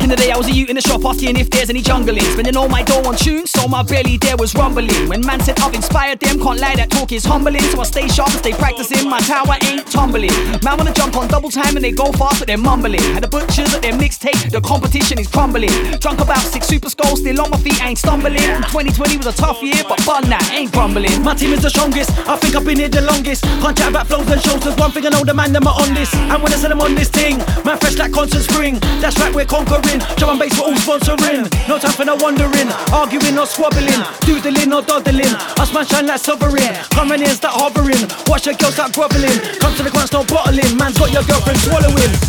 in the day I was a youth in the shop asking if there's any jungling. Spending all my dough on tunes, so my belly there was rumbling. When man said I've inspired them, can't lie, that talk is humbling. So I stay sharp and stay practicing, my tower ain't tumbling. Man wanna jump on double time and they go fast but they're mumbling. And the butchers at their mixtape, the competition is crumbling. Drunk about 6 super skulls, still on my feet, ain't stumbling. 2020 was a tough year, but fun that ain't grumbling. My team is the strongest, I think I've been here the longest. Can't chat about flows and shows, there's one thing I know, the man them are on this. And when I say them on this thing, man fresh like constant spring. That's right, we're conquering, drum and bass we're all sponsoring. No time for no wondering, arguing or squabbling, doodling or dawdling. Us man shine like sovereign, coming in start hovering. Watch your girl start groveling, come to the ground, no bottling. Man's got your girlfriend swallowing.